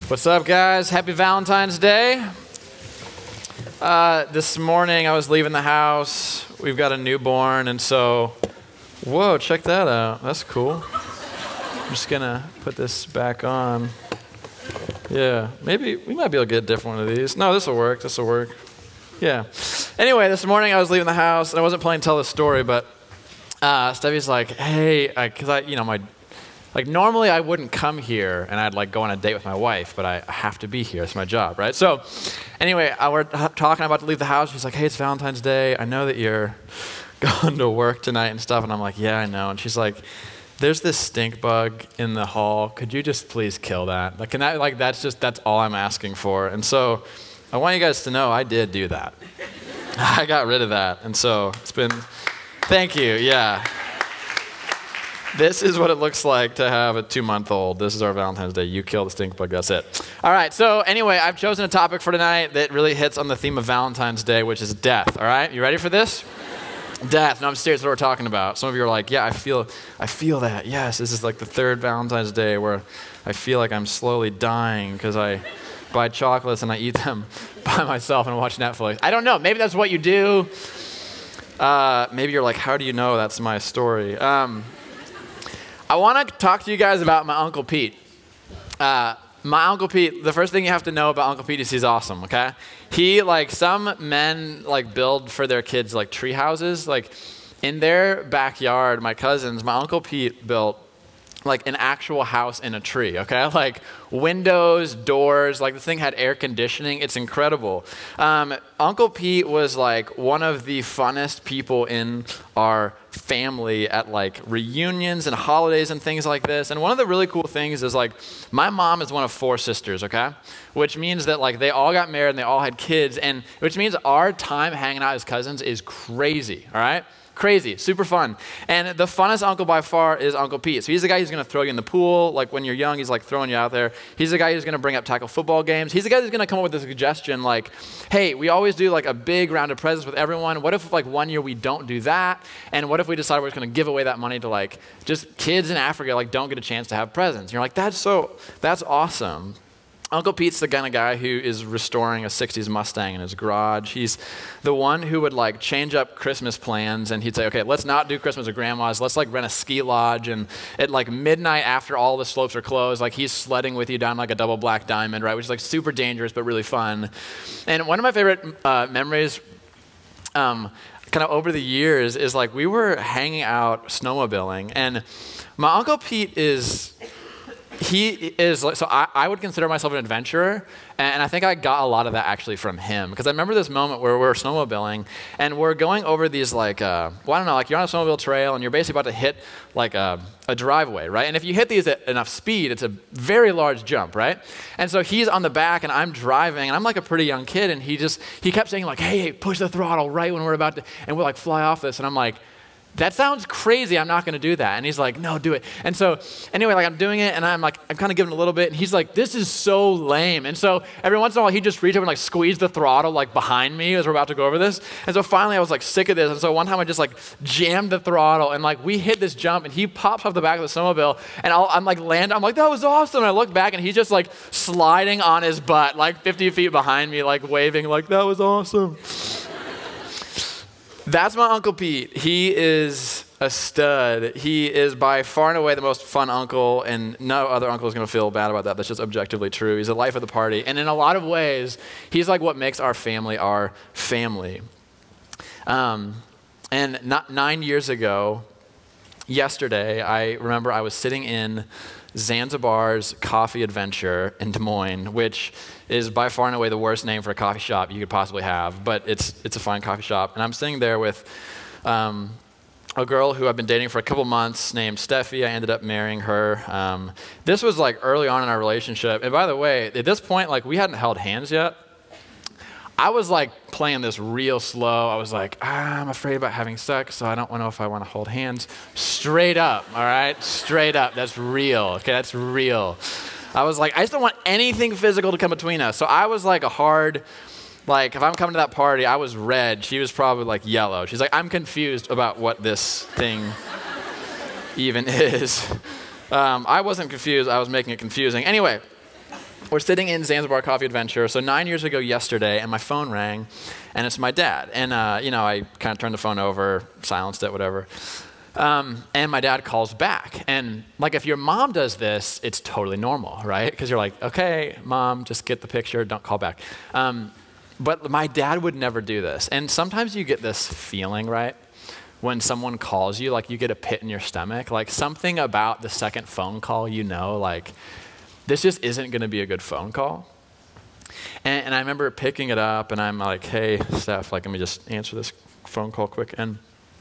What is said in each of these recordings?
What's up, guys? Happy Valentine's Day. This morning I was leaving the house. We've got a newborn, and so, whoa, check that out. That's cool. I'm just gonna put this back on. Yeah, maybe we might be able to get a different one of these. No, this will work. This will work. Yeah. Anyway, this morning I was leaving the house, and I wasn't planning to tell this story, but Stevie's like, hey, because normally I wouldn't come here and I'd go on a date with my wife, but I have to be here. It's my job, right? So anyway, we're talking about to leave the house. She's like, hey, it's Valentine's Day. I know that you're going to work tonight and stuff. And I'm like, yeah, I know. And she's like, there's this stink bug in the hall. Could you just please kill that? That's all I'm asking for. And so I want you guys to know I did do that. I got rid of that. And so thank you, yeah. This is what it looks like to have a 2-month-old. This is our Valentine's Day. You kill the stink bug, that's it. All right, so anyway, I've chosen a topic for tonight that really hits on the theme of Valentine's Day, which is death, all right? You ready for this? Death. No, I'm serious what we're talking about. Some of you are like, yeah, I feel that. Yes, this is like the third Valentine's Day where I feel like I'm slowly dying because I buy chocolates and I eat them by myself and watch Netflix. I don't know. Maybe that's what you do. Maybe you're like, how do you know that's my story? I want to talk to you guys about my Uncle Pete. My Uncle Pete, the first thing you have to know about Uncle Pete is he's awesome, okay? He, some men, build for their kids, tree houses. In their backyard, my cousins, my Uncle Pete built, an actual house in a tree, okay? Windows, doors, this thing had air conditioning. It's incredible. Uncle Pete was, one of the funnest people in our family at, reunions and holidays and things like this. And one of the really cool things is, my mom is one of 4 sisters, okay? Which means that, they all got married and they all had kids, and which means our time hanging out as cousins is crazy, all right? Crazy, super fun. And the funnest uncle by far is Uncle Pete. So he's the guy who's going to throw you in the pool. When you're young, he's throwing you out there. He's the guy who's going to bring up tackle football games. He's the guy who's going to come up with a suggestion hey, we always do a big round of presents with everyone. What if one year we don't do that? And what if we decide we're just going to give away that money to just kids in Africa don't get a chance to have presents? And you're like, that's awesome. Uncle Pete's the kind of guy who is restoring a 60s Mustang in his garage. He's the one who would change up Christmas plans, and he'd say, okay, let's not do Christmas at Grandma's. Let's rent a ski lodge, and at midnight after all the slopes are closed, he's sledding with you down a double black diamond, right? Which is super dangerous but really fun. And one of my favorite memories kind of over the years is we were hanging out snowmobiling, and my Uncle Pete so I would consider myself an adventurer, and I think I got a lot of that actually from him, because I remember this moment where we're snowmobiling, and we're going over these you're on a snowmobile trail, and you're basically about to hit a driveway, right? And if you hit these at enough speed, it's a very large jump, right? And so he's on the back, and I'm driving, and I'm a pretty young kid, and he kept saying hey, push the throttle right when we're about to, and we'll fly off this, and I'm like, that sounds crazy. I'm not going to do that. And he's like, no, do it. And so anyway, I'm doing it, and I'm kind of giving a little bit, and he's like, this is so lame. And so every once in a while, he'd just reach up and squeeze the throttle behind me as we're about to go over this. And so finally, I was sick of this. And so one time I just jammed the throttle, and we hit this jump, and he pops off the back of the snowmobile, and I'm land. I'm like, that was awesome. And I look back, and he's just sliding on his butt 50 feet behind me, waving that was awesome. That's my Uncle Pete. He is a stud. He is by far and away the most fun uncle, and no other uncle is going to feel bad about that. That's just objectively true. He's the life of the party. And in a lot of ways, he's what makes our family our family. And 9 years ago, yesterday, I remember I was sitting in Zanzibar's Coffee Adventure in Des Moines, which is by far and away the worst name for a coffee shop you could possibly have, but it's a fine coffee shop. And I'm sitting there with a girl who I've been dating for a couple months named Steffi. I ended up marrying her. This was early on in our relationship. And by the way, at this point, we hadn't held hands yet. I was playing this real slow. I was I'm afraid about having sex, so I don't know if I want to hold hands. Straight up, all right? Straight up. That's real, okay? That's real. I was I just don't want anything physical to come between us. So I was a hard, if I'm coming to that party, I was red. She was probably yellow. She's I'm confused about what this thing even is. I wasn't confused. I was making it confusing. Anyway, we're sitting in Zanzibar Coffee Adventure, so 9 years ago yesterday, and my phone rang, and it's my dad. And, I kind of turned the phone over, silenced it, whatever. And my dad calls back. And like if your mom does this, it's totally normal, right? Because you're like, okay, mom, just get the picture, don't call back. But my dad would never do this. And sometimes you get this feeling, right? When someone calls you, like you get a pit in your stomach, like something about the second phone call, like this just isn't going to be a good phone call. And I remember picking it up, and I'm like, hey, Steph, let me just answer this phone call quick. And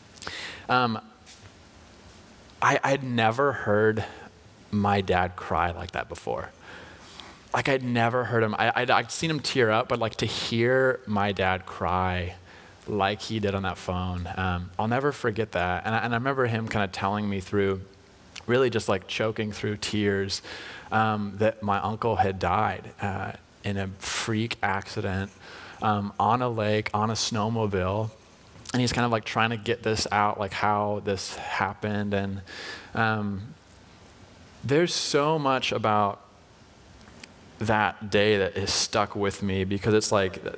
I'd never heard my dad cry like that before. Like I'd never heard him. I'd seen him tear up, but to hear my dad cry like he did on that phone, I'll never forget that. And I remember him kind of telling me through, really just choking through tears, that my uncle had died in a freak accident on a lake, on a snowmobile. And he's kind of trying to get this out, how this happened. And there's so much about that day that is stuck with me, because it's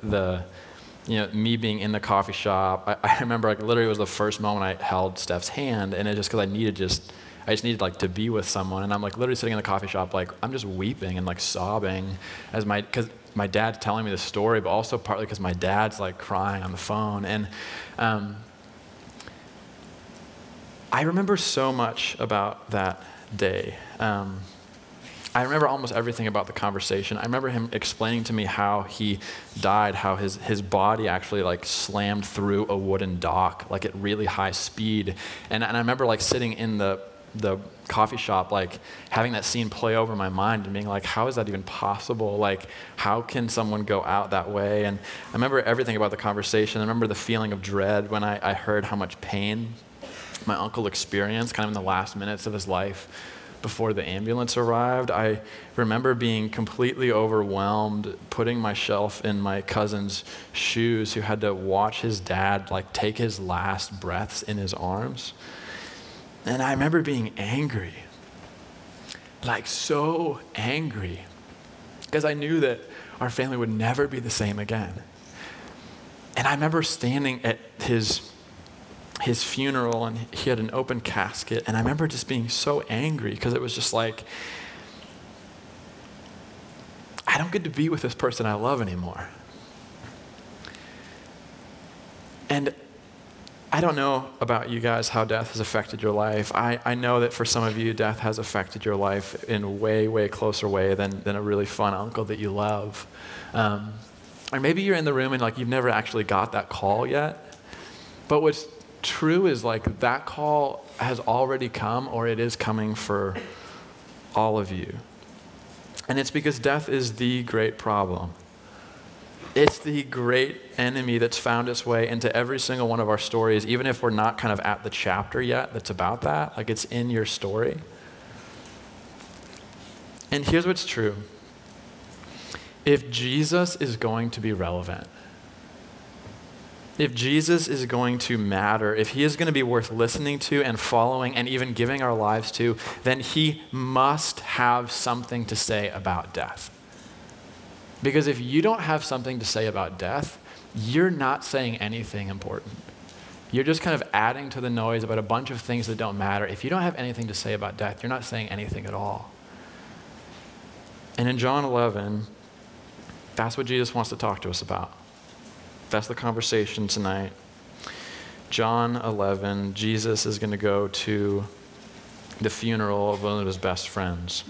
me being in the coffee shop. I remember literally it was the first moment I held Steph's hand, and it's just because I just needed to be with someone. And I'm literally sitting in the coffee shop, I'm just weeping and sobbing because my dad's telling me the story, but also partly because my dad's crying on the phone. And I remember so much about that day. I remember almost everything about the conversation. I remember him explaining to me how he died, how his body actually slammed through a wooden dock at really high speed. And I remember sitting in the coffee shop, having that scene play over my mind and being how is that even possible? How can someone go out that way? And I remember everything about the conversation. I remember the feeling of dread when I heard how much pain my uncle experienced kind of in the last minutes of his life before the ambulance arrived. I remember being completely overwhelmed, putting myself in my cousin's shoes, who had to watch his dad take his last breaths in his arms. And I remember being angry, so angry, because I knew that our family would never be the same again. And I remember standing at his funeral, and he had an open casket, and I remember just being so angry, because it was just I don't get to be with this person I love anymore. And I don't know about you guys how death has affected your life. I know that for some of you, death has affected your life in a way, way closer way than a really fun uncle that you love. Or maybe you're in the room and you've never actually got that call yet. But what's true is that call has already come, or it is coming for all of you. And it's because death is the great problem. It's the great enemy that's found its way into every single one of our stories, even if we're not kind of at the chapter yet that's about that. It's in your story. And here's what's true. If Jesus is going to be relevant, if Jesus is going to matter, if he is going to be worth listening to and following and even giving our lives to, then he must have something to say about death. Because if you don't have something to say about death, you're not saying anything important. You're just kind of adding to the noise about a bunch of things that don't matter. If you don't have anything to say about death, you're not saying anything at all. And in John 11, that's what Jesus wants to talk to us about. That's the conversation tonight. John 11, Jesus is going to go to the funeral of one of his best friends.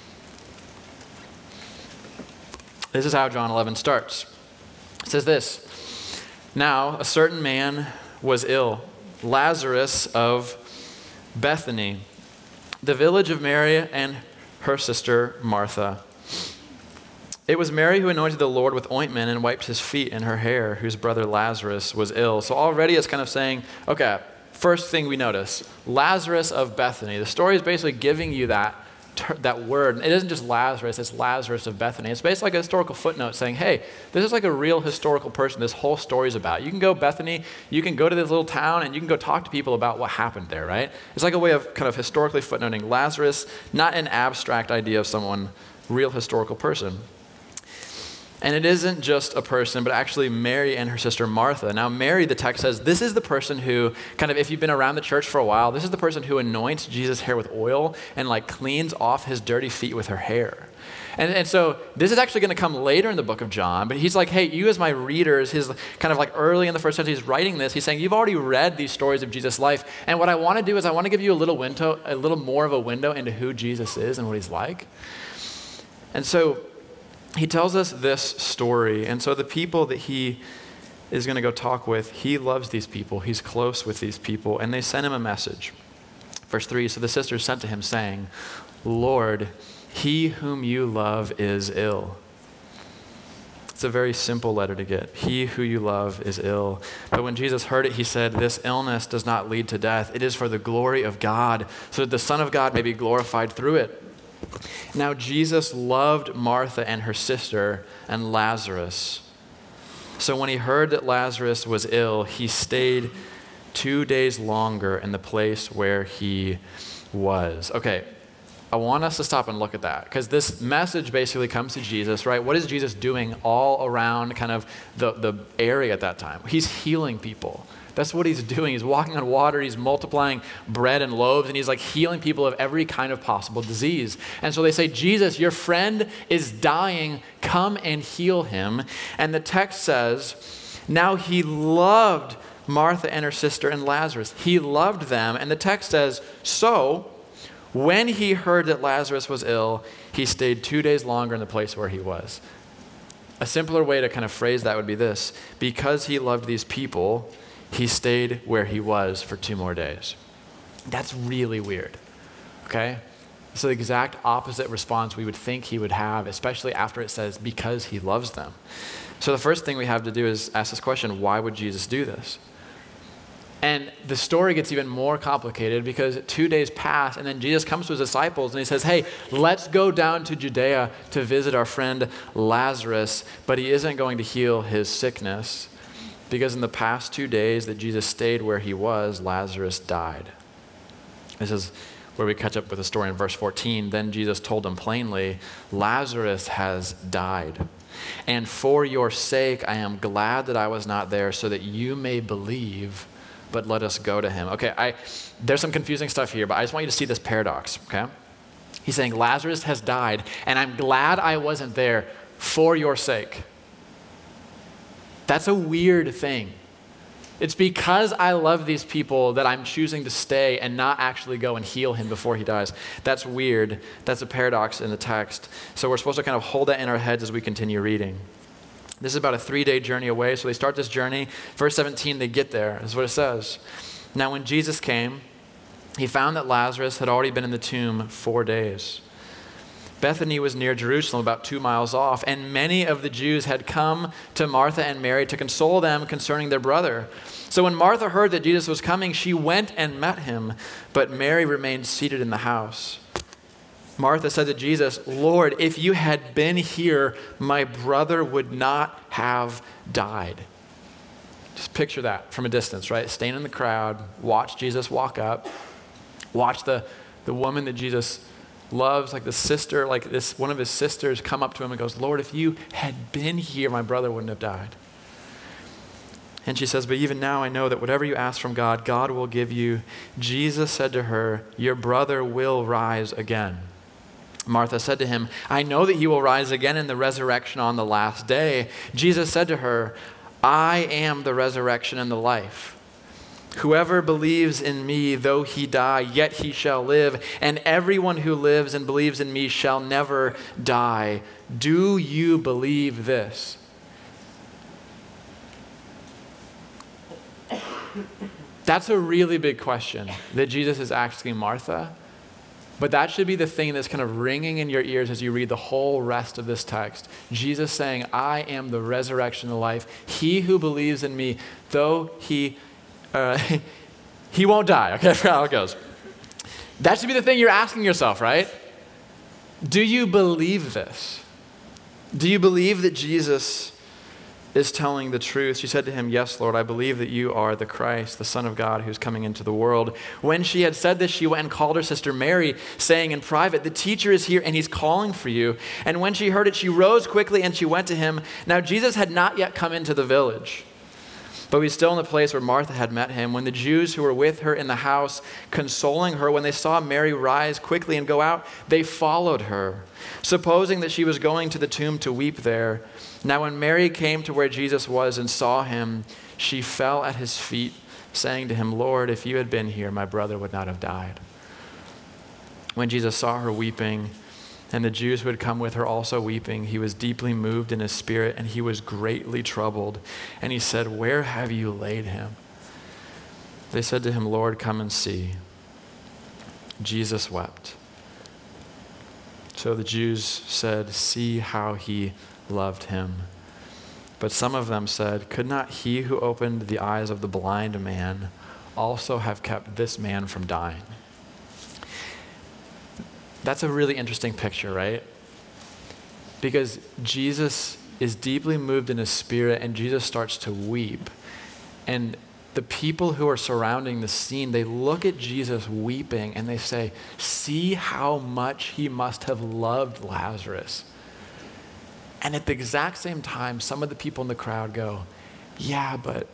This is how John 11 starts. It says this: Now a certain man was ill, Lazarus of Bethany, the village of Mary and her sister Martha. It was Mary who anointed the Lord with ointment and wiped his feet and her hair, whose brother Lazarus was ill. So already it's kind of saying, okay, first thing we notice, Lazarus of Bethany. The story is basically giving you that word. It isn't just Lazarus, it's Lazarus of Bethany. It's basically like a historical footnote saying, hey, this is like a real historical person this whole story is about. You can go Bethany, you can go to this little town, and you can go talk to people about what happened there, right? It's like a way of kind of historically footnoting Lazarus, not an abstract idea of someone real historical person. And it isn't just a person, but actually Mary and her sister Martha. Now Mary, the text says, this is the person who, kind of if you've been around the church for a while, this is the person who anoints Jesus' hair with oil and like cleans off his dirty feet with her hair. And so this is actually going to come later in the book of John, but he's like, hey, you as my readers, his kind of like early in the first century, he's writing this. He's saying, you've already read these stories of Jesus' life. And what I want to do is I want to give you a little more of a window into who Jesus is and what he's like. And so he tells us this story. And so the people that he is going to go talk with, he loves these people. He's close with these people. And they sent him a message. Verse 3, so the sisters sent to him saying, Lord, he whom you love is ill. It's a very simple letter to get. He who you love is ill. But when Jesus heard it, he said, this illness does not lead to death. It is for the glory of God, so that the Son of God may be glorified through it. Now Jesus loved Martha and her sister and Lazarus. So when he heard that Lazarus was ill, he stayed 2 days longer in the place where he was. Okay, I want us to stop and look at that, because this message basically comes to Jesus, right? What is Jesus doing all around kind of the area at that time? He's healing people. That's what he's doing. He's walking on water. He's multiplying bread and loaves, and he's like healing people of every kind of possible disease. And so they say, Jesus, your friend is dying. Come and heal him. And the text says, now he loved Martha and her sister and Lazarus. He loved them. And the text says, so when he heard that Lazarus was ill, he stayed 2 days longer in the place where he was. A simpler way to kind of phrase that would be this: because he loved these people, he stayed where he was for 2 more days. That's really weird, okay? It's the exact opposite response we would think he would have, especially after it says, because he loves them. So the first thing we have to do is ask this question, why would Jesus do this? And the story gets even more complicated because 2 days pass, and then Jesus comes to his disciples and he says, hey, let's go down to Judea to visit our friend Lazarus, but he isn't going to heal his sickness. Because in the past 2 days that Jesus stayed where he was, Lazarus died. This is where we catch up with the story in verse 14. Then Jesus told them plainly, Lazarus has died. And for your sake, I am glad that I was not there so that you may believe, but let us go to him. Okay, there's some confusing stuff here, but I just want you to see this paradox, okay? He's saying Lazarus has died, and I'm glad I wasn't there for your sake. That's a weird thing. It's because I love these people that I'm choosing to stay and not actually go and heal him before he dies. That's weird. That's a paradox in the text. So we're supposed to kind of hold that in our heads as we continue reading. This is about a 3-day journey away. So they start this journey. Verse 17, they get there. This is what it says. Now when Jesus came, he found that Lazarus had already been in the tomb 4 days. Bethany was near Jerusalem, about 2 miles off, and many of the Jews had come to Martha and Mary to console them concerning their brother. So when Martha heard that Jesus was coming, she went and met him, but Mary remained seated in the house. Martha said to Jesus, Lord, if you had been here, my brother would not have died. Just picture that from a distance, right? Staying in the crowd, watch Jesus walk up, watch the woman that Jesus loves, like the sister, like this, one of his sisters come up to him and goes, Lord, if you had been here, my brother wouldn't have died. And she says, but even now I know that whatever you ask from God, God will give you. Jesus said to her, your brother will rise again. Martha said to him, I know that he will rise again in the resurrection on the last day. Jesus said to her, I am the resurrection and the life. Whoever believes in me, though he die, yet he shall live. And everyone who lives and believes in me shall never die. Do you believe this? That's a really big question that Jesus is asking Martha. But that should be the thing that's kind of ringing in your ears as you read the whole rest of this text. Jesus saying, I am the resurrection and the life. He who believes in me, though he won't die. Okay, that's how it goes. That should be the thing you're asking yourself, right? Do you believe this? Do you believe that Jesus is telling the truth. She said to him, "Yes, Lord, I believe that you are the Christ, the Son of God who's coming into the world." When she had said this, she went and called her sister Mary, saying in private, "The teacher is here and he's calling for you." And when she heard it, she rose quickly and she went to him. Now Jesus had not yet come into the village, but he was still in the place where Martha had met him. When the Jews who were with her in the house, consoling her, when they saw Mary rise quickly and go out, they followed her, supposing that she was going to the tomb to weep there. Now when Mary came to where Jesus was and saw him, she fell at his feet, saying to him, "Lord, if you had been here, my brother would not have died." When Jesus saw her weeping, and the Jews who had come with her also weeping, he was deeply moved in his spirit, and he was greatly troubled. And he said, "Where have you laid him?" They said to him, "Lord, come and see." Jesus wept. So the Jews said, "See how he loved him." But some of them said, "Could not he who opened the eyes of the blind man also have kept this man from dying?" That's a really interesting picture, right? Because Jesus is deeply moved in his spirit and Jesus starts to weep. And the people who are surrounding the scene, they look at Jesus weeping and they say, "See how much he must have loved Lazarus." And at the exact same time, some of the people in the crowd go, "Yeah, but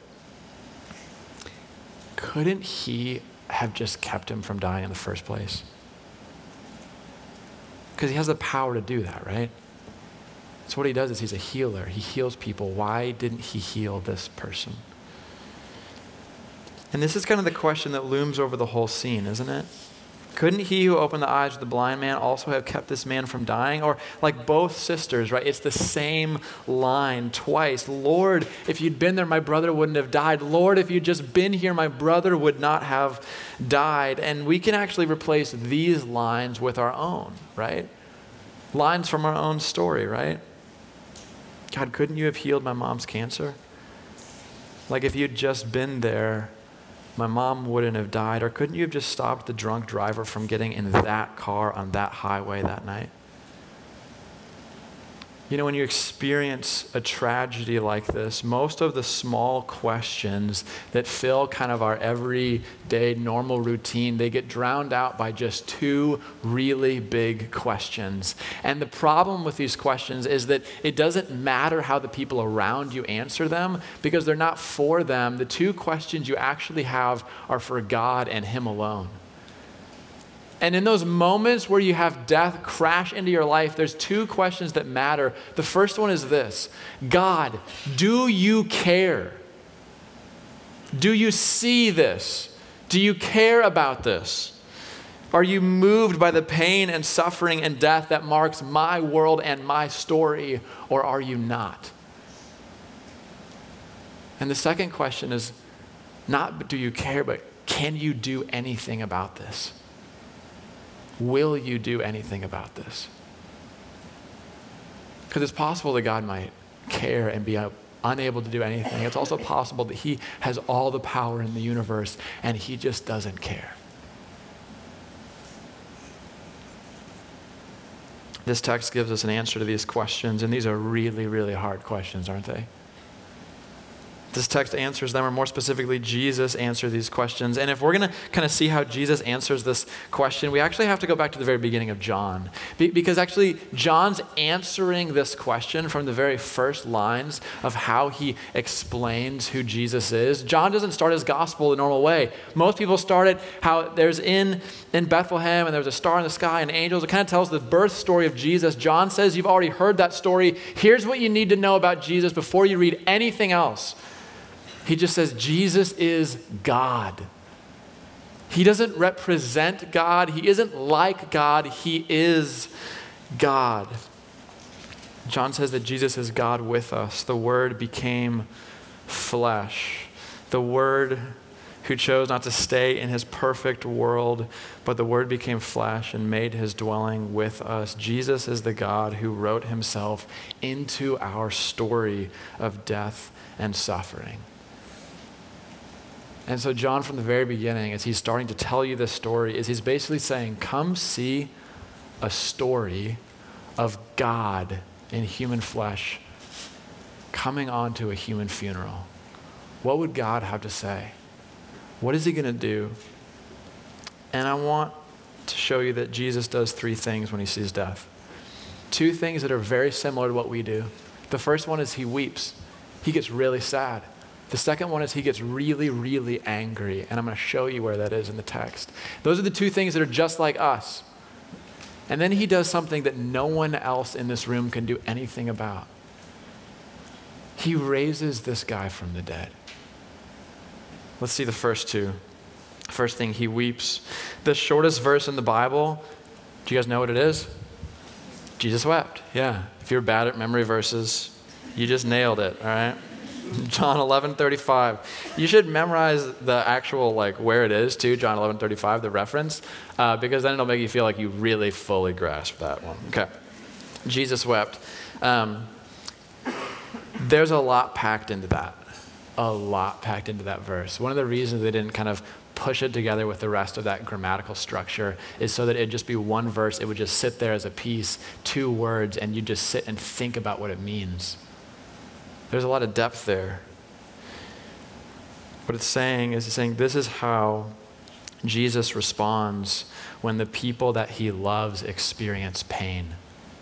couldn't he have just kept him from dying in the first place?" Because he has the power to do that, right? So what he does is he's a healer. He heals people. Why didn't he heal this person? And this is kind of the question that looms over the whole scene, isn't it? Couldn't he who opened the eyes of the blind man also have kept this man from dying? Or like both sisters, right? It's the same line twice. "Lord, if you'd been there, my brother wouldn't have died. Lord, if you'd just been here, my brother would not have died." And we can actually replace these lines with our own, right? Lines from our own story, right? "God, couldn't you have healed my mom's cancer? Like if you'd just been there, my mom wouldn't have died." Or couldn't you have just stopped the drunk driver from getting in that car on that highway that night? You know, when you experience a tragedy like this, most of the small questions that fill kind of our everyday normal routine, they get drowned out by just two really big questions. And the problem with these questions is that it doesn't matter how the people around you answer them because they're not for them. The two questions you actually have are for God and Him alone. And in those moments where you have death crash into your life, there's two questions that matter. The first one is this: God, do you care? Do you see this? Do you care about this? Are you moved by the pain and suffering and death that marks my world and my story, or are you not? And the second question is not do you care, but can you do anything about this? Will you do anything about this? Because it's possible that God might care and be unable to do anything. It's also possible that He has all the power in the universe and He just doesn't care. This text gives us an answer to these questions, and these are really, really hard questions, aren't they? This text answers them, or more specifically, Jesus answers these questions. And if we're going to kind of see how Jesus answers this question, we actually have to go back to the very beginning of John. Because actually, John's answering this question from the very first lines of how he explains who Jesus is. John doesn't start his gospel the normal way. Most people start it how there's in Bethlehem, and there's a star in the sky and angels. It kind of tells the birth story of Jesus. John says, you've already heard that story. Here's what you need to know about Jesus before you read anything else. He just says, Jesus is God. He doesn't represent God. He isn't like God. He is God. John says that Jesus is God with us. The Word became flesh. The Word who chose not to stay in His perfect world, but the Word became flesh and made His dwelling with us. Jesus is the God who wrote Himself into our story of death and suffering. And so John, from the very beginning, as he's starting to tell you this story, is he's basically saying, come see a story of God in human flesh coming onto a human funeral. What would God have to say? What is he going to do? And I want to show you that Jesus does three things when he sees death. Two things that are very similar to what we do. The first one is he weeps. He gets really sad. The second one is he gets really, really angry. And I'm going to show you where that is in the text. Those are the two things that are just like us. And then he does something that no one else in this room can do anything about. He raises this guy from the dead. Let's see the first two. First thing, he weeps. The shortest verse in the Bible, do you guys know what it is? Jesus wept. Yeah. If you're bad at memory verses, you just nailed it, all right? John 11:35. You should memorize the actual, where it is too, John 11:35, the reference, because then it'll make you feel like you really fully grasp that one. Okay. Jesus wept. There's a lot packed into that. A lot packed into that verse. One of the reasons they didn't kind of push it together with the rest of that grammatical structure is so that it'd just be one verse. It would just sit there as a piece, two words, and you just sit and think about what it means. There's a lot of depth there. What it's saying is this is how Jesus responds when the people that he loves experience pain.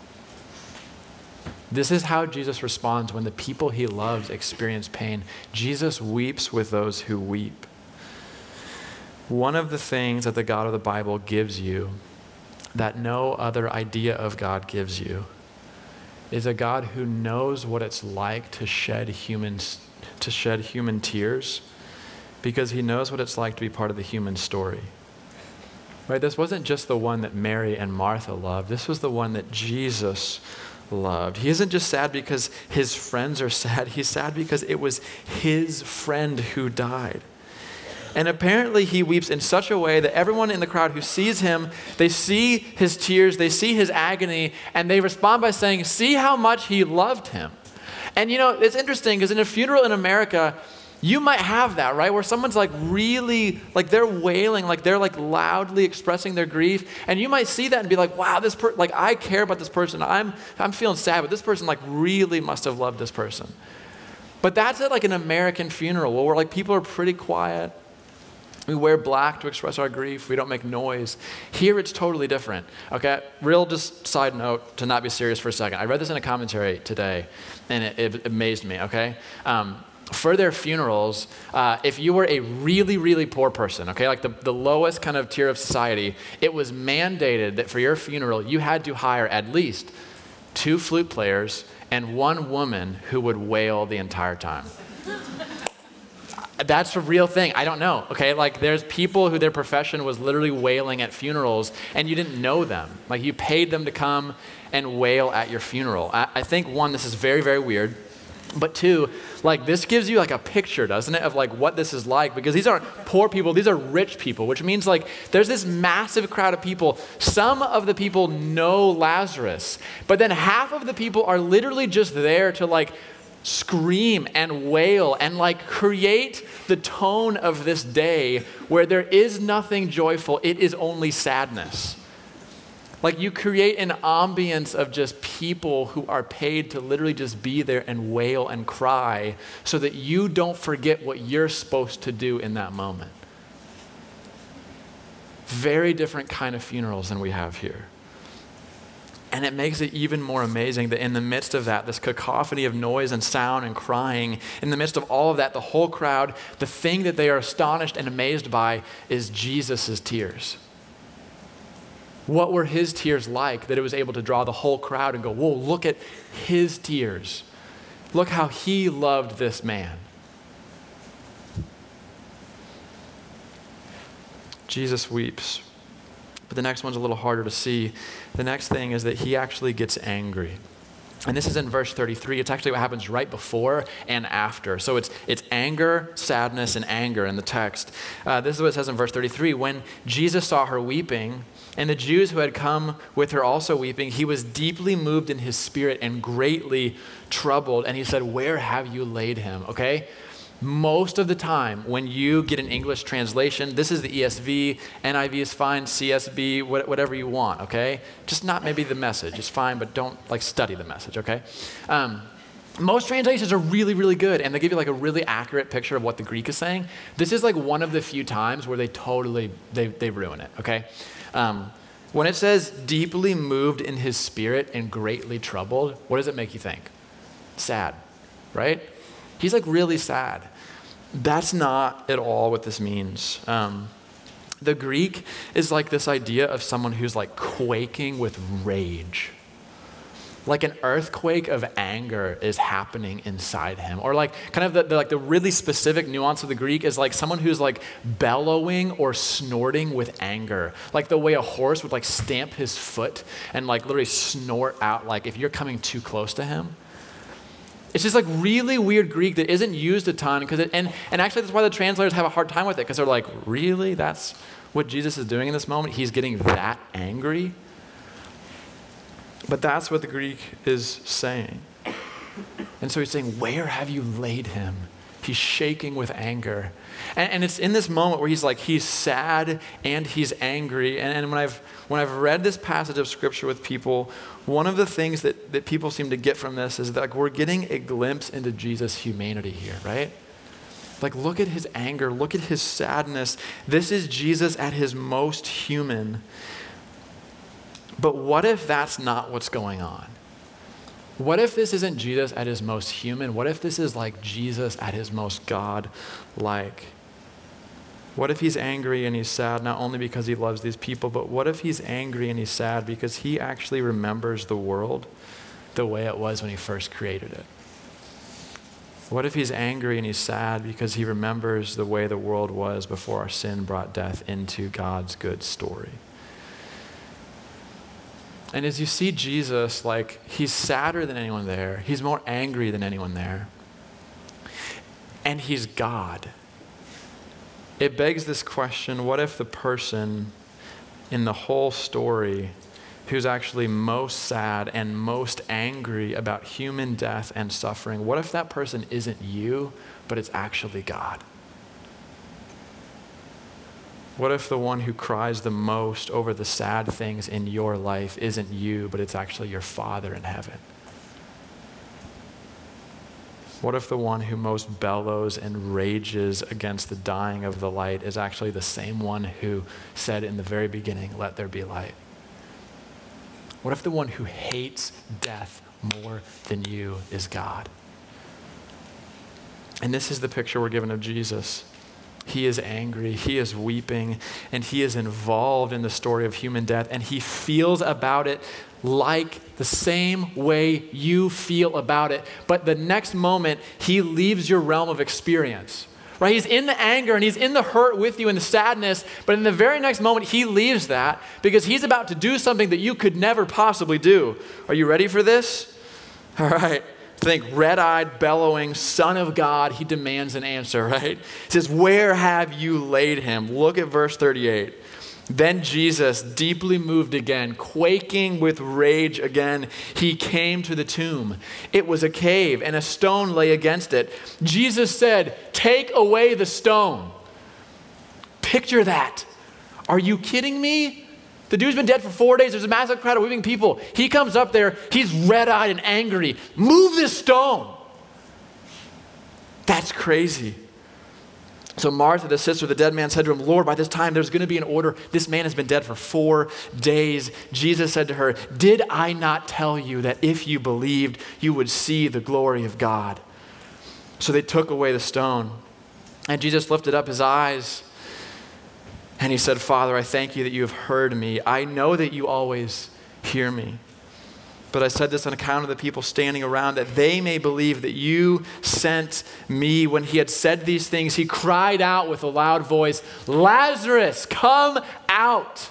This is how Jesus responds when the people he loves experience pain. Jesus weeps with those who weep. One of the things that the God of the Bible gives you that no other idea of God gives you is a God who knows what it's like to shed human tears, because he knows what it's like to be part of the human story. Right? This wasn't just the one that Mary and Martha loved. This was the one that Jesus loved. He isn't just sad because his friends are sad. He's sad because it was his friend who died. And apparently he weeps in such a way that everyone in the crowd who sees him, they see his tears, they see his agony, and they respond by saying, "See how much he loved him." And it's interesting because in a funeral in America, you might have that, right? Where someone's really, they're wailing, they're loudly expressing their grief. And you might see that and be like, wow, I care about this person. I'm feeling sad, but this person really must have loved this person. But that's at an American funeral where people are pretty quiet. We wear black to express our grief. We don't make noise. Here it's totally different, okay? Real just side note to not be serious for a second. I read this in a commentary today, and it amazed me, okay? For their funerals, if you were a really, really poor person, okay, the lowest kind of tier of society, it was mandated that for your funeral, you had to hire at least 2 flute players and 1 woman who would wail the entire time. That's a real thing. I don't know, okay? There's people who their profession was literally wailing at funerals, and you didn't know them. You paid them to come and wail at your funeral. I think, 1, this is very, very weird. But 2, this gives you a picture, doesn't it, of what this is like? Because these aren't poor people, these are rich people, which means there's this massive crowd of people. Some of the people know Lazarus, but then half of the people are literally just there to scream and wail and create the tone of this day where there is nothing joyful, it is only sadness. You create an ambience of just people who are paid to literally just be there and wail and cry so that you don't forget what you're supposed to do in that moment. Very different kind of funerals than we have here. And it makes it even more amazing that in the midst of that, this cacophony of noise and sound and crying, in the midst of all of that, the whole crowd, the thing that they are astonished and amazed by is Jesus' tears. What were his tears like that it was able to draw the whole crowd and go, whoa, look at his tears. Look how he loved this man. Jesus weeps. But the next one's a little harder to see. The next thing is that he actually gets angry. And this is in verse 33. It's actually what happens right before and after. So it's anger, sadness, and anger in the text. This is what it says in verse 33. When Jesus saw her weeping, and the Jews who had come with her also weeping, he was deeply moved in his spirit and greatly troubled. And he said, "Where have you laid him?" Okay? Most of the time when you get an English translation, this is the ESV, NIV is fine, CSB, whatever you want, okay? Just not maybe the Message. It's fine, but don't study the Message, okay? Most translations are really, really good, and they give you like a really accurate picture of what the Greek is saying. This is like one of the few times where they ruin it, okay? When it says deeply moved in his spirit and greatly troubled, what does it make you think? Sad, right? He's like really sad. That's not at all what this means. The Greek is like this idea of someone who's like quaking with rage. Like an earthquake of anger is happening inside him. Or like kind of the really specific nuance of the Greek is like someone who's like bellowing or snorting with anger. Like the way a horse would like stamp his foot and like literally snort out like if you're coming too close to him. It's just like really weird Greek that isn't used a ton and actually that's why the translators have a hard time with it because they're like, really? That's what Jesus is doing in this moment? He's getting that angry? But that's what the Greek is saying. And so he's saying, where have you laid him? He's shaking with anger. And it's in this moment where he's like, he's sad and he's angry. And when I've read this passage of scripture with people, one of the things that people seem to get from this is that like, we're getting a glimpse into Jesus' humanity here, right? Like, look at his anger, look at his sadness. This is Jesus at his most human. But what if that's not what's going on? What if this isn't Jesus at his most human? What if this is like Jesus at his most God-like? What if he's angry and he's sad not only because he loves these people, but what if he's angry and he's sad because he actually remembers the world the way it was when he first created it? What if he's angry and he's sad because he remembers the way the world was before our sin brought death into God's good story? And as you see Jesus, like, he's sadder than anyone there. He's more angry than anyone there. And he's God. It begs this question, what if the person in the whole story who's actually most sad and most angry about human death and suffering, what if that person isn't you, but it's actually God? What if the one who cries the most over the sad things in your life isn't you, but it's actually your Father in heaven? What if the one who most bellows and rages against the dying of the light is actually the same one who said in the very beginning, let there be light? What if the one who hates death more than you is God? And this is the picture we're given of Jesus. He is angry, he is weeping, and he is involved in the story of human death, and he feels about it like the same way you feel about it. But the next moment, he leaves your realm of experience, right? He's in the anger and he's in the hurt with you and the sadness, but in the very next moment, he leaves that because he's about to do something that you could never possibly do. Are you ready for this? All right. Think red-eyed, bellowing, Son of God, he demands an answer, right? He says, where have you laid him? Look at verse 38. Then Jesus, deeply moved again, quaking with rage again, he came to the tomb. It was a cave, and a stone lay against it. Jesus said, take away the stone. Picture that. Are you kidding me? The dude's been dead for 4 days. There's a massive crowd of weeping people. He comes up there. He's red-eyed and angry. Move this stone. That's crazy. So Martha, the sister of the dead man, said to him, Lord, by this time there's going to be an order. This man has been dead for 4 days. Jesus said to her, did I not tell you that if you believed, you would see the glory of God? So they took away the stone. And Jesus lifted up his eyes and he said, Father, I thank you that you have heard me. I know that you always hear me. But I said this on account of the people standing around, that they may believe that you sent me. When he had said these things, he cried out with a loud voice, Lazarus, come out.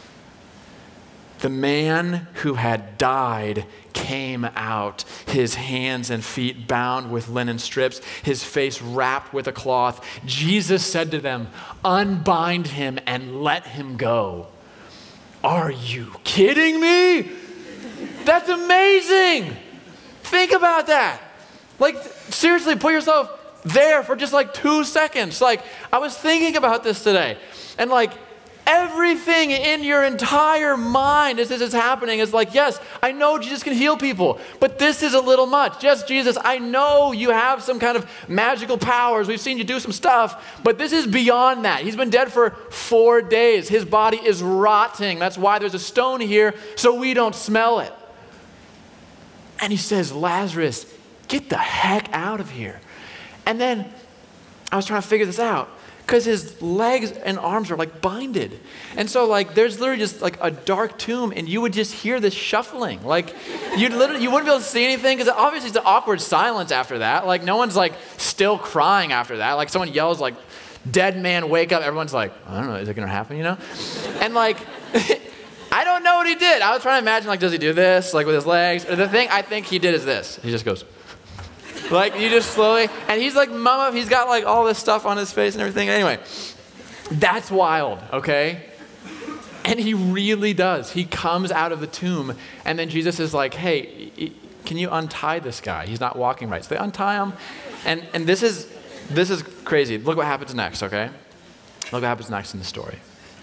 The man who had died came out, his hands and feet bound with linen strips, his face wrapped with a cloth. Jesus said to them, unbind him and let him go. Are you kidding me? That's amazing. Think about that. Like, seriously, put yourself there for just like 2 seconds. Like, I was thinking about this today. And like, Everything in your entire mind as this is happening is like, yes, I know Jesus can heal people, but this is a little much. Yes, Jesus, I know you have some kind of magical powers. We've seen you do some stuff, but this is beyond that. He's been dead for 4 days. His body is rotting. That's why there's a stone here, so we don't smell it. And he says, Lazarus, get the heck out of here. And then I was trying to figure this out, because his legs and arms are like binded. And so like there's literally just like a dark tomb, and you would just hear this shuffling. Like you wouldn't be able to see anything, because obviously it's an awkward silence after that. Like no one's like still crying after that. Like someone yells like, dead man, wake up. Everyone's like, I don't know, is it gonna happen, you know? And like, I don't know what he did. I was trying to imagine, like, does he do this, like with his legs? Or the thing I think he did is this. He just goes, like, you just slowly, and he's like mama, he's got like all this stuff on his face and everything. Anyway, that's wild, okay? And he really does. He comes out of the tomb, and then Jesus is like, hey, can you untie this guy? He's not walking right. So they untie him, and this is crazy. Look what happens next, okay? Look what happens next in the story.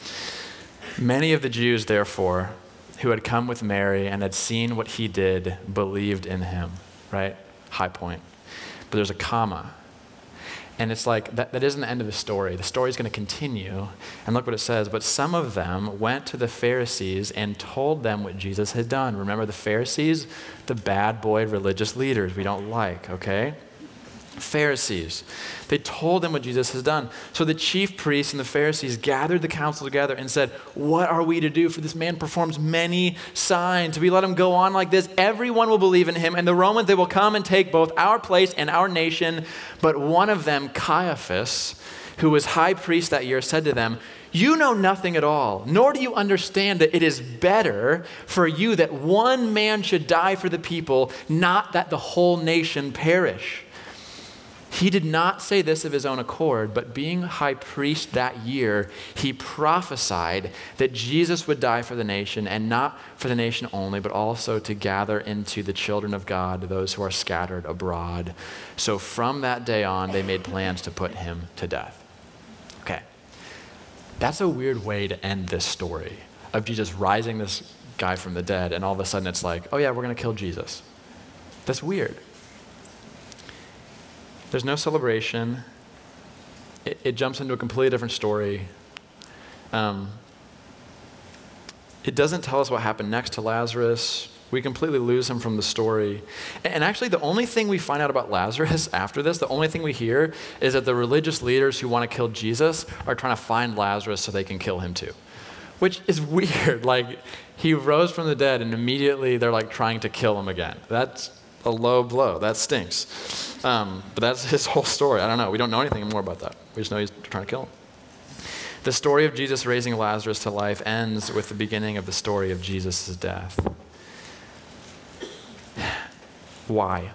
Many of the Jews, therefore, who had come with Mary and had seen what he did, believed in him, right? High point. But there's a comma. And it's like, that isn't the end of the story. The story's going to continue. And look what it says. But some of them went to the Pharisees and told them what Jesus had done. Remember the Pharisees? The bad boy religious leaders we don't like, okay? Pharisees. They told them what Jesus has done. So the chief priests and the Pharisees gathered the council together and said, what are we to do? For this man performs many signs. If we let him go on like this, everyone will believe in him. And the Romans, they will come and take both our place and our nation. But one of them, Caiaphas, who was high priest that year, said to them, you know nothing at all, nor do you understand that it is better for you that one man should die for the people, not that the whole nation perish. He did not say this of his own accord, but being high priest that year, he prophesied that Jesus would die for the nation, and not for the nation only, but also to gather into the children of God those who are scattered abroad. So from that day on, they made plans to put him to death. Okay. That's a weird way to end this story of Jesus rising this guy from the dead, and all of a sudden it's like, oh yeah, we're going to kill Jesus. That's weird. There's no celebration. It jumps into a completely different story. It doesn't tell us what happened next to Lazarus. We completely lose him from the story. And actually, the only thing we find out about Lazarus after this, the only thing we hear is that the religious leaders who want to kill Jesus are trying to find Lazarus so they can kill him too, which is weird. Like, he rose from the dead, and immediately they're like trying to kill him again. That's a low blow. That stinks. But that's his whole story. I don't know. We don't know anything more about that. We just know he's trying to kill him. The story of Jesus raising Lazarus to life ends with the beginning of the story of Jesus' death. Why?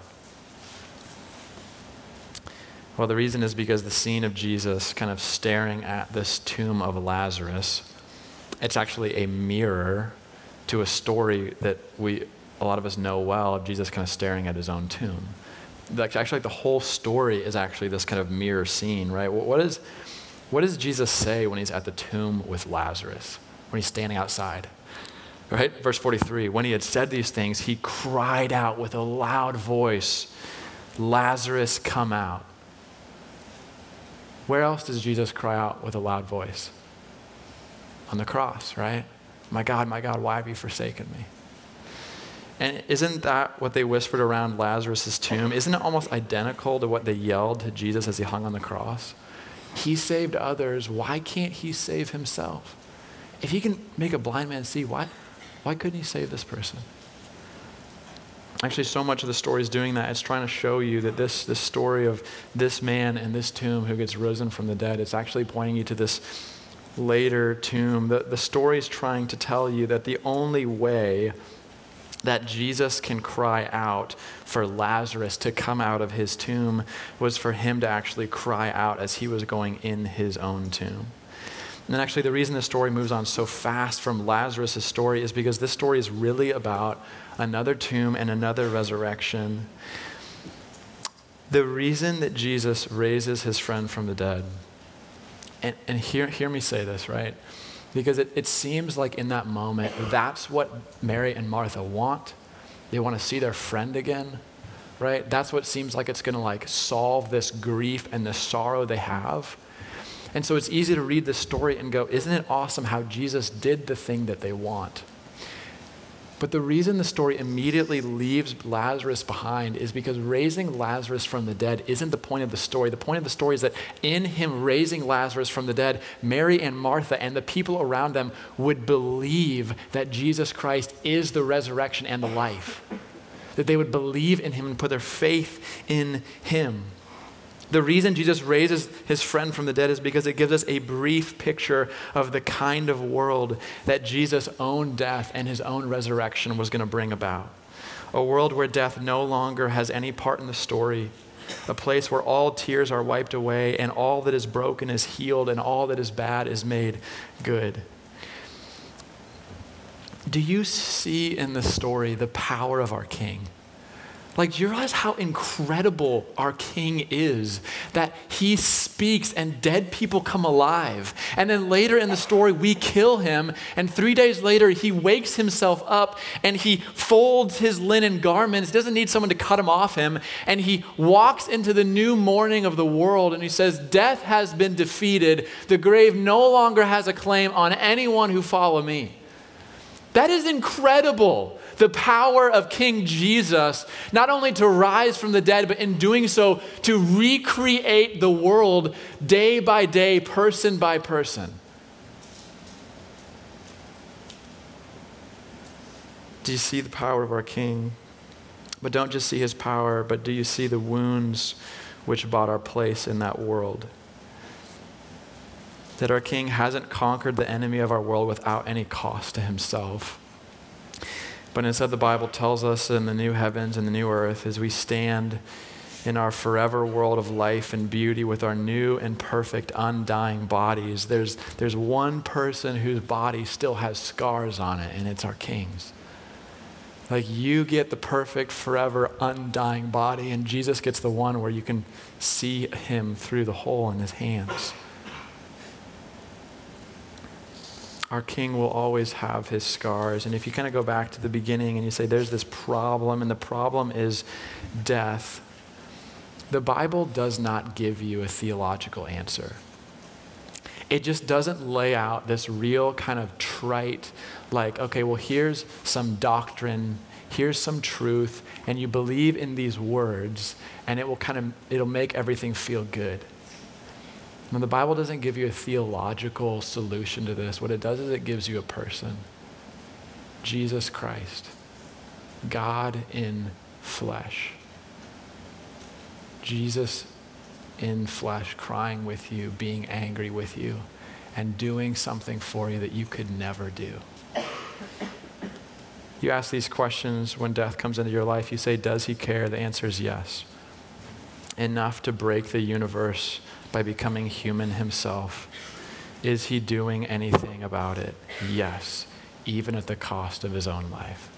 Well, the reason is because the scene of Jesus kind of staring at this tomb of Lazarus, it's actually a mirror to a story that a lot of us know well, of Jesus kind of staring at his own tomb. Actually, the whole story is actually this kind of mirror scene, right? What does Jesus say when he's at the tomb with Lazarus, when he's standing outside? Right? Verse 43, when he had said these things, he cried out with a loud voice, Lazarus, come out. Where else does Jesus cry out with a loud voice? On the cross, right? My God, why have you forsaken me? And isn't that what they whispered around Lazarus' tomb? Isn't it almost identical to what they yelled to Jesus as he hung on the cross? He saved others. Why can't he save himself? If he can make a blind man see, why couldn't he save this person? Actually, so much of the story is doing that. It's trying to show you that this story of this man in this tomb who gets risen from the dead, it's actually pointing you to this later tomb. The story is trying to tell you that the only way that Jesus can cry out for Lazarus to come out of his tomb was for him to actually cry out as he was going in his own tomb. And actually, the reason this story moves on so fast from Lazarus' story is because this story is really about another tomb and another resurrection. The reason that Jesus raises his friend from the dead, and hear me say this, right? Because it seems like in that moment, that's what Mary and Martha want. They want to see their friend again, right? That's what seems like it's going to like solve this grief and the sorrow they have. And so it's easy to read this story and go, isn't it awesome how Jesus did the thing that they want? But the reason the story immediately leaves Lazarus behind is because raising Lazarus from the dead isn't the point of the story. The point of the story is that in him raising Lazarus from the dead, Mary and Martha and the people around them would believe that Jesus Christ is the resurrection and the life. That they would believe in him and put their faith in him. The reason Jesus raises his friend from the dead is because it gives us a brief picture of the kind of world that Jesus' own death and his own resurrection was going to bring about. A world where death no longer has any part in the story. A place where all tears are wiped away and all that is broken is healed and all that is bad is made good. Do you see in the story the power of our King? Like, do you realize how incredible our King is? That he speaks and dead people come alive. And then later in the story, we kill him. And 3 days later, he wakes himself up and he folds his linen garments. He doesn't need someone to cut him off him. And he walks into the new morning of the world. And he says, death has been defeated. The grave no longer has a claim on anyone who follow me. That is incredible. The power of King Jesus, not only to rise from the dead, but in doing so, to recreate the world day by day, person by person. Do you see the power of our King? But don't just see his power, but do you see the wounds which bought our place in that world? That our King hasn't conquered the enemy of our world without any cost to himself. But instead, the Bible tells us in the new heavens and the new earth, as we stand in our forever world of life and beauty with our new and perfect undying bodies, there's one person whose body still has scars on it, and it's our King's. Like, you get the perfect, forever, undying body, and Jesus gets the one where you can see him through the hole in his hands. Our King will always have his scars. And if you kind of go back to the beginning and you say there's this problem, and the problem is death, the Bible does not give you a theological answer. It just doesn't lay out this real kind of trite, like, okay, well, here's some doctrine, here's some truth, and you believe in these words, and it'll make everything feel good. When the Bible doesn't give you a theological solution to this, what it does is it gives you a person. Jesus Christ, God in flesh. Jesus in flesh, crying with you, being angry with you, and doing something for you that you could never do. You ask these questions when death comes into your life. You say, does he care? The answer is yes. Enough to break the universe by becoming human himself. Is he doing anything about it? Yes, even at the cost of his own life.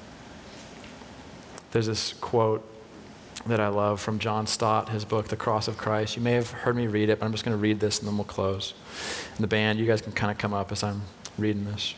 There's this quote that I love from John Stott, his book, The Cross of Christ. You may have heard me read it, but I'm just going to read this and then we'll close. And the band, you guys can kind of come up as I'm reading this.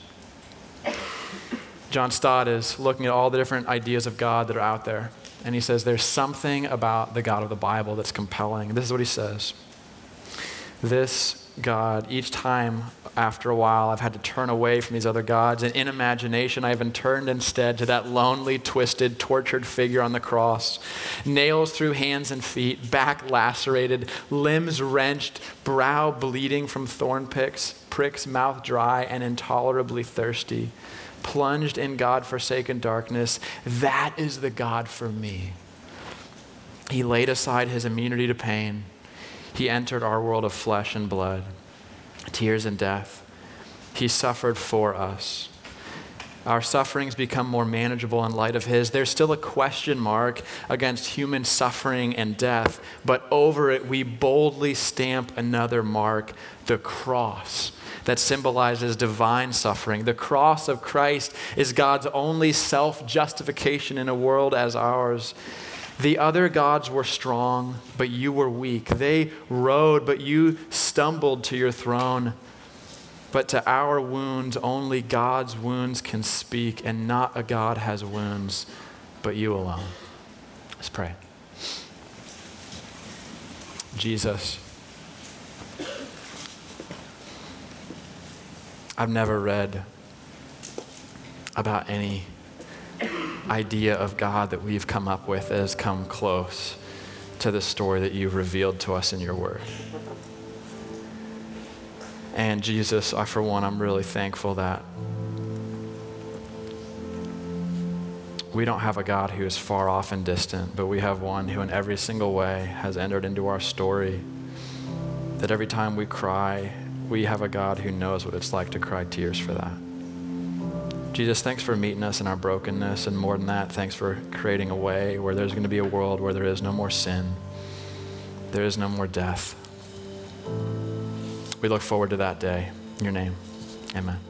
John Stott is looking at all the different ideas of God that are out there. And he says, there's something about the God of the Bible that's compelling. This is what he says. This God, each time after a while, I've had to turn away from these other gods. And in imagination, I've been turned instead to that lonely, twisted, tortured figure on the cross. Nails through hands and feet, back lacerated, limbs wrenched, brow bleeding from thorn pricks, mouth dry and intolerably thirsty. Plunged in God-forsaken darkness. That is the God for me. He laid aside his immunity to pain. He entered our world of flesh and blood, tears and death. He suffered for us. Our sufferings become more manageable in light of his. There's still a question mark against human suffering and death, but over it we boldly stamp another mark, the cross, that symbolizes divine suffering. The cross of Christ is God's only self-justification in a world as ours. The other gods were strong, but you were weak. They rode, but you stumbled to your throne. But to our wounds, only God's wounds can speak, and not a God has wounds, but you alone. Let's pray. Jesus, I've never read about any idea of God that we've come up with that has come close to the story that you've revealed to us in your word. And Jesus, for one, I'm really thankful that we don't have a God who is far off and distant, but we have one who in every single way has entered into our story, that every time we cry, we have a God who knows what it's like to cry tears for that. Jesus, thanks for meeting us in our brokenness, and more than that, thanks for creating a way where there's going to be a world where there is no more sin, there is no more death. We look forward to that day. In your name, amen.